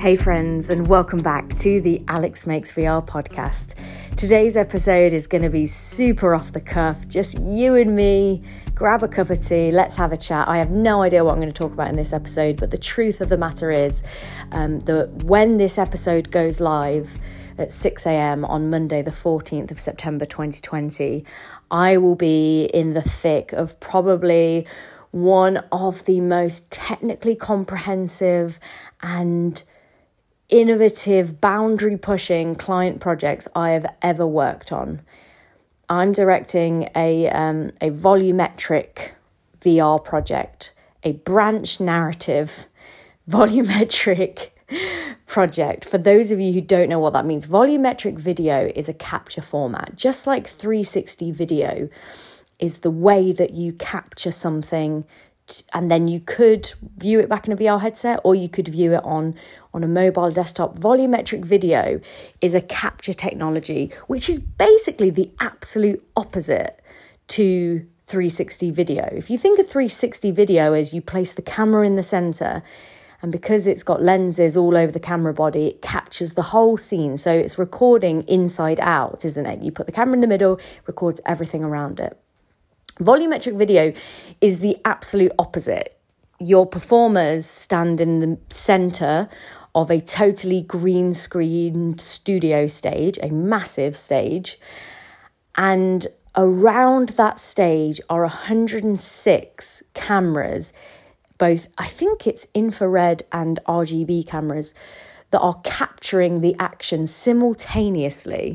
Hey friends, and welcome back to the Alex Makes VR podcast. Today's episode is going to be super off the cuff, just you and me. Grab a cup of tea, let's have a chat. I have no idea what I'm going to talk about in this episode, but the truth of the matter is that when this episode goes live at 6 a.m. on Monday, the 14th of September 2020, I will be in the thick of probably one of the most technically comprehensive and innovative, boundary-pushing client projects I have ever worked on. I'm directing a volumetric VR project, a branch narrative volumetric project. For those of you who don't know what that means, volumetric video is a capture format. Just like 360 video is the way that you capture something and then you could view it back in a VR headset or you could view it on a mobile desktop. Volumetric video is a capture technology, which is basically the absolute opposite to 360 video. If you think of 360 video as you place the camera in the center, and because it's got lenses all over the camera body, it captures the whole scene. So it's recording inside out, isn't it? You put the camera in the middle, records everything around it. Volumetric video is the absolute opposite. Your performers stand in the center of a totally green screened studio stage, a massive stage. And around that stage are 106 cameras, both, I think it's infrared and RGB cameras, that are capturing the action simultaneously.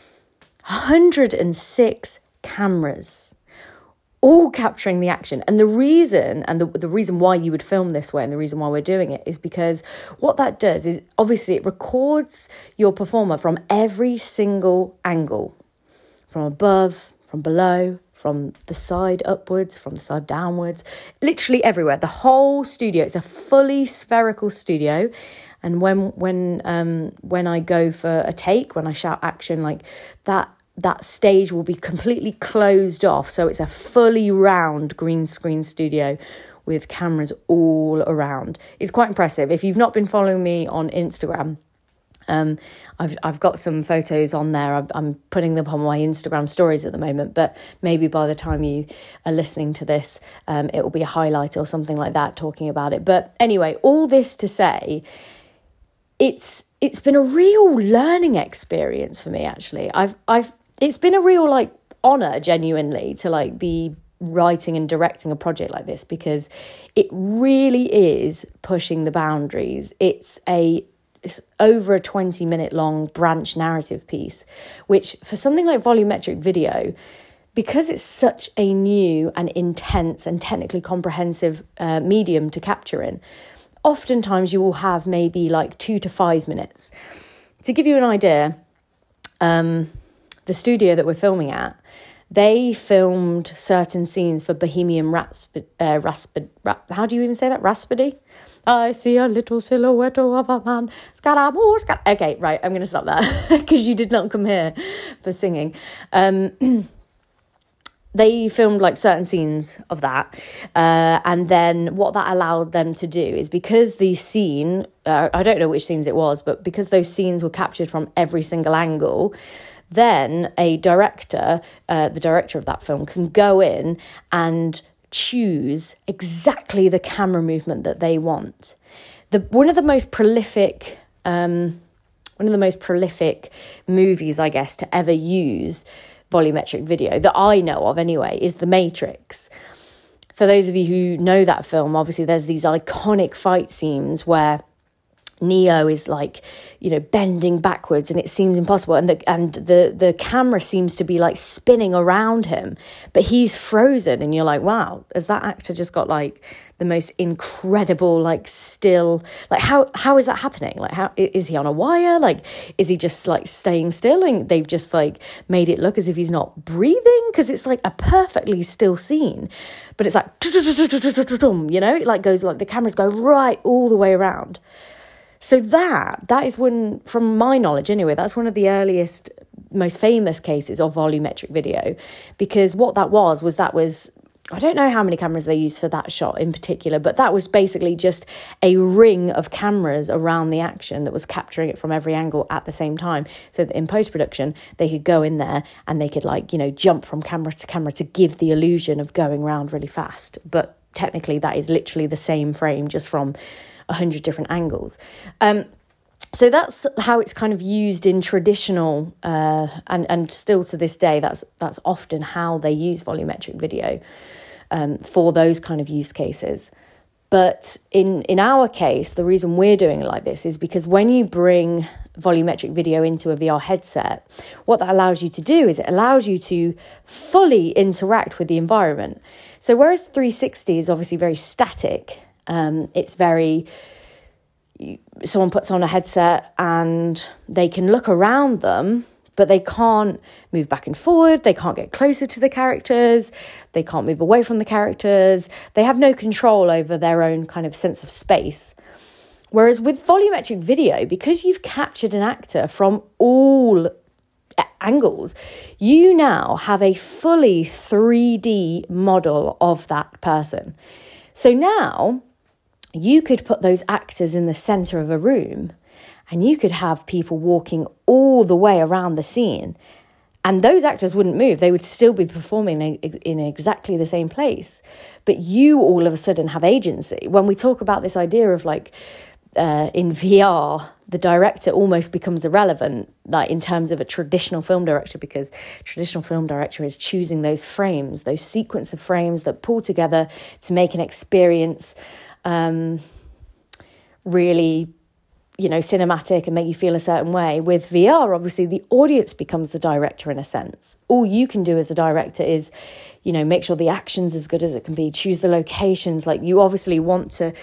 106 cameras. All capturing the action. And the reason, the reason why you would film this way and the reason why we're doing it is because what that does is obviously it records your performer from every single angle. From above, from below, from the side upwards, from the side downwards, literally everywhere. The whole studio, it's a fully spherical studio. And when I go for a take, when I shout action, like that stage will be completely closed off. So it's a fully round green screen studio with cameras all around. It's quite impressive. If you've not been following me on Instagram, I've got some photos on there. I'm putting them on my Instagram stories at the moment, but maybe by the time you are listening to this, it will be a highlight or something like that talking about it. But anyway, all this to say, it's been a real learning experience for me, actually. It's been a real honor, genuinely, to be writing and directing a project like this, because it really is pushing the boundaries. It's over a 20-minute long branch narrative piece, which for something like volumetric video, because it's such a new and intense and technically comprehensive medium to capture in, oftentimes you will have maybe 2 to 5 minutes. To give you an idea, the studio that we're filming at, they filmed certain scenes for Bohemian Rhapsody. How do you even say that? Rhapsody? I see a little silhouette of a man. Scaramouche. Okay, right, I'm going to stop that because you did not come here for singing. They filmed certain scenes of that. And then what that allowed them to do is, because the scene, I don't know which scenes it was, but because those scenes were captured from every single angle, then a director, the director of that film, can go in and choose exactly the camera movement that they want. One of the most prolific movies, I guess, to ever use volumetric video that I know of anyway is The Matrix. For those of you who know that film, obviously there's these iconic fight scenes where Neo is bending backwards and it seems impossible, and the camera seems to be spinning around him, but he's frozen, and you're like, wow, has that actor just got the most incredible still, how is that happening? How is he on a wire? Is he just staying still, and they've just made it look as if he's not breathing, because it's a perfectly still scene, but it's it goes the cameras go right all the way around. So that is one, from my knowledge anyway, that's one of the earliest, most famous cases of volumetric video, because what that was I don't know how many cameras they used for that shot in particular, but that was basically just a ring of cameras around the action that was capturing it from every angle at the same time. So that in post-production, they could go in there and they could jump from camera to give the illusion of going around really fast. But technically that is literally the same frame just from 100 different angles. So that's how it's kind of used in traditional, and still to this day, that's often how they use volumetric video for those kind of use cases. But in our case, the reason we're doing it like this is because when you bring volumetric video into a VR headset, what that allows you to do is it allows you to fully interact with the environment. So whereas 360 is obviously very static, it's very... someone puts on a headset and they can look around them, but they can't move back and forward. They can't get closer to the characters. They can't move away from the characters. They have no control over their own kind of sense of space. Whereas with volumetric video, because you've captured an actor from all angles, you now have a fully 3D model of that person. So now you could put those actors in the center of a room and you could have people walking all the way around the scene and those actors wouldn't move. They would still be performing in exactly the same place. But you all of a sudden have agency. When we talk about this idea of in VR, the director almost becomes irrelevant, in terms of a traditional film director, because traditional film director is choosing those frames, those sequence of frames that pull together to make an experience really, cinematic and make you feel a certain way. With VR, obviously, the audience becomes the director in a sense. All you can do as a director is, make sure the action's as good as it can be, choose the locations. You obviously want to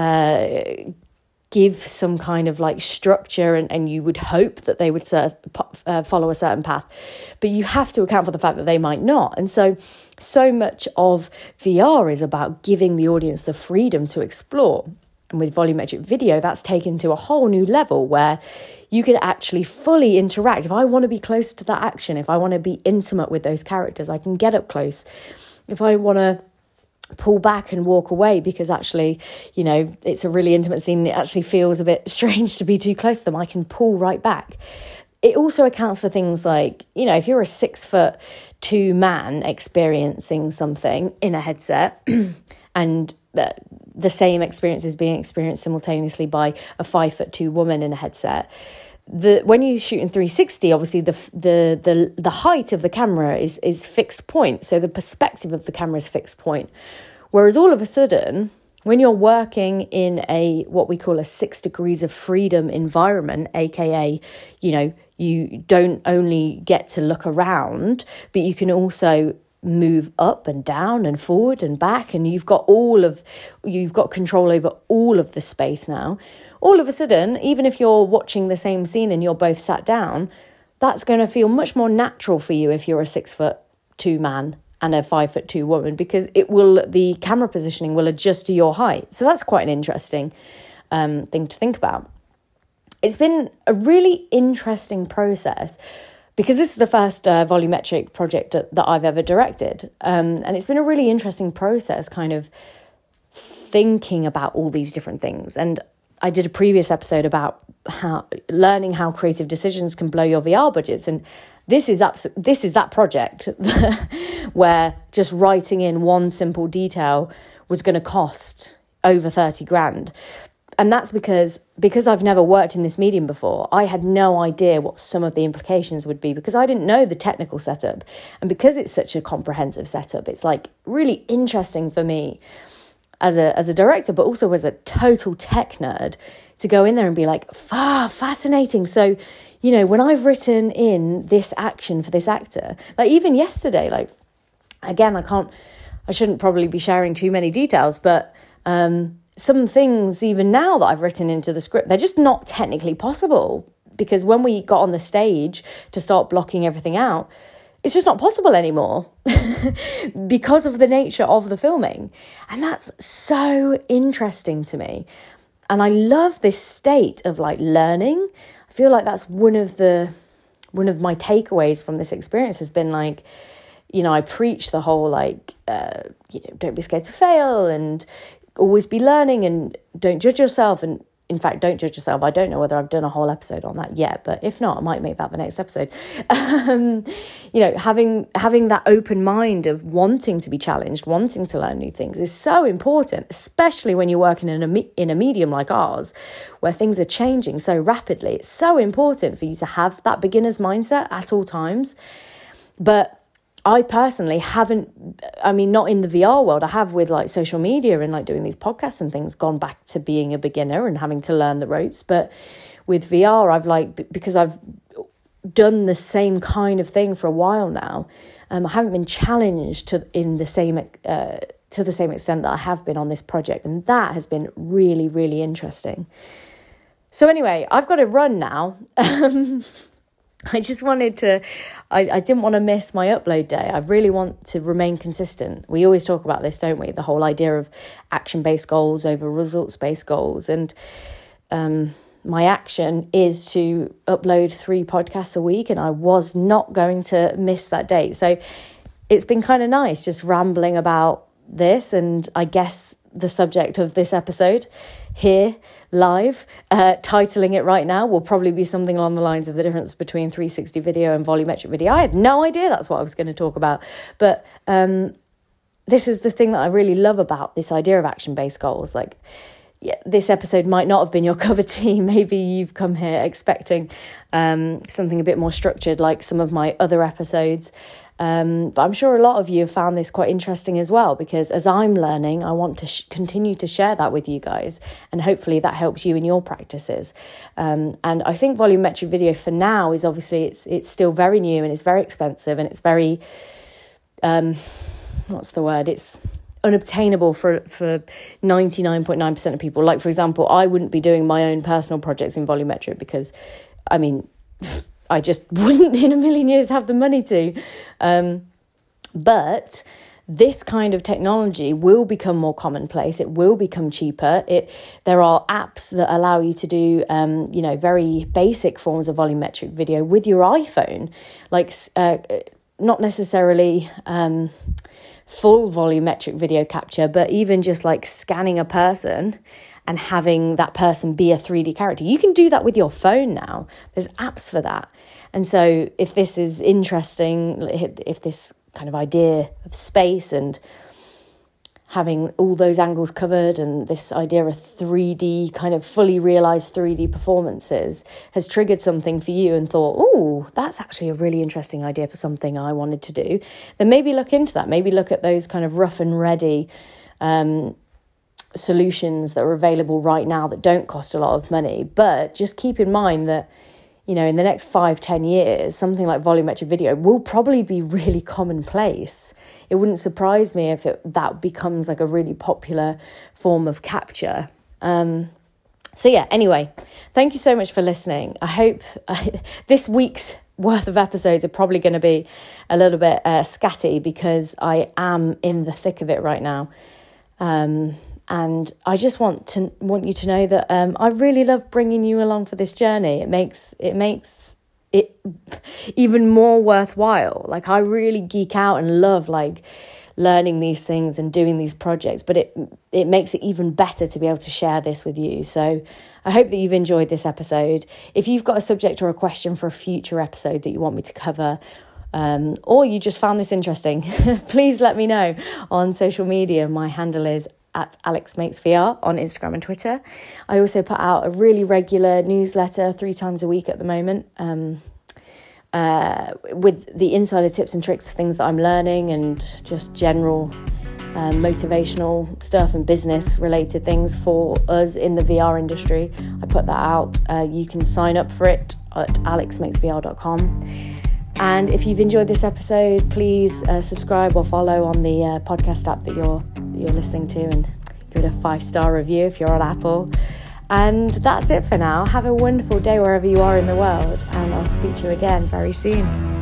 give some kind of structure and you would hope that they would follow a certain path, but you have to account for the fact that they might not. And so much of VR is about giving the audience the freedom to explore. And with volumetric video, that's taken to a whole new level where you can actually fully interact. If I want to be close to that action, if I want to be intimate with those characters, I can get up close. If I want to pull back and walk away because actually, it's a really intimate scene, it actually feels a bit strange to be too close to them, I can pull right back. It also accounts for things like, if you're a 6'2" man experiencing something in a headset and the same experience is being experienced simultaneously by a 5'2" woman in a headset, when you shoot in 360, obviously the height of the camera is fixed point. So the perspective of the camera is fixed point. Whereas all of a sudden, when you're working in what we call a 6 degrees of freedom environment, aka, you don't only get to look around, but you can also move up and down and forward and back, and you've got control over all of the space now. All of a sudden, even if you're watching the same scene and you're both sat down, that's going to feel much more natural for you if you're a 6'2" man and a 5'2" woman, because the camera positioning will adjust to your height. So that's quite an interesting thing to think about. It's been a really interesting process because this is the first volumetric project that I've ever directed. And it's been a really interesting process kind of thinking about all these different things. And I did a previous episode about learning how creative decisions can blow your VR budgets. And this is that project where just writing in one simple detail was going to cost over 30 grand. And that's because I've never worked in this medium before. I had no idea what some of the implications would be because I didn't know the technical setup. And because it's such a comprehensive setup, it's really interesting for me as a director, but also as a total tech nerd, to go in there and be fascinating. So, when I've written in this action for this actor, even yesterday, again, I shouldn't probably be sharing too many details, but some things even now that I've written into the script, they're just not technically possible, because when we got on the stage to start blocking everything out, it's just not possible anymore because of the nature of the filming. And that's so interesting to me. And I love this state of learning. I feel like that's one of my takeaways from this experience has been I preach the whole don't be scared to fail and always be learning and don't judge yourself. And in fact, don't judge yourself. I don't know whether I've done a whole episode on that yet, but if not, I might make that the next episode. Having that open mind of wanting to be challenged, wanting to learn new things is so important, especially when you're working in a medium like ours, where things are changing so rapidly. It's so important for you to have that beginner's mindset at all times. But I personally haven't, not in the VR world, I have with like social media and like doing these podcasts and things, gone back to being a beginner and having to learn the ropes. But with VR, because I've done the same kind of thing for a while now, I haven't been challenged to the same extent that I have been on this project. And that has been really, really interesting. So anyway, I've got to run now. I just wanted to, I didn't want to miss my upload day. I really want to remain consistent. We always talk about this, don't we? The whole idea of action-based goals over results-based goals. And my action is to upload 3 podcasts a week, and I was not going to miss that date. So it's been kind of nice just rambling about this, and I guess the subject of this episode here live, titling it right now, will probably be something along the lines of the difference between 360 video and volumetric video. I had no idea that's what I was going to talk about, but this is the thing that I really love about this idea of action-based goals. Like, this episode might not have been your cup of tea. Maybe you've come here expecting something a bit more structured, like some of my other episodes. But I'm sure a lot of you have found this quite interesting as well, because as I'm learning, I want to continue to share that with you guys, and hopefully that helps you in your practices. And I think volumetric video for now is obviously it's still very new and it's very expensive and it's very it's unobtainable for 99.9% of people. Like, for example, I wouldn't be doing my own personal projects in volumetric because I just wouldn't in a million years have the money to. But this kind of technology will become more commonplace. It will become cheaper. There are apps that allow you to do, very basic forms of volumetric video with your iPhone, like not necessarily full volumetric video capture, but even just like scanning a person and having that person be a 3D character. You can do that with your phone now. There's apps for that. And so if this is interesting, if this kind of idea of space and having all those angles covered and this idea of 3D, kind of fully realised 3D performances has triggered something for you and thought, oh, that's actually a really interesting idea for something I wanted to do, then maybe look into that. Maybe look at those kind of rough and ready solutions that are available right now that don't cost a lot of money. But just keep in mind that, in the next 5-10 years, something like volumetric video will probably be really commonplace. It wouldn't surprise me if that becomes like a really popular form of capture. Anyway, thank you so much for listening. I hope this week's worth of episodes are probably going to be a little bit scatty because I am in the thick of it right now. And I just want you to know that I really love bringing you along for this journey. It makes it even more worthwhile. Like, I really geek out and love like learning these things and doing these projects, but it makes it even better to be able to share this with you. So I hope that you've enjoyed this episode. If you've got a subject or a question for a future episode that you want me to cover, or you just found this interesting, please let me know on social media. My handle is @AlexMakesVR on Instagram and Twitter. I also put out a really regular newsletter 3 times a week at the moment, with the insider tips and tricks of things that I'm learning and just general motivational stuff and business related things for us in the VR industry. I put that out. You can sign up for it at alexmakesvr.com. And if you've enjoyed this episode, please subscribe or follow on the podcast app that you're listening to, and give it a 5-star review if you're on Apple. And that's it for now. Have a wonderful day wherever you are in the world, and I'll speak to you again very soon.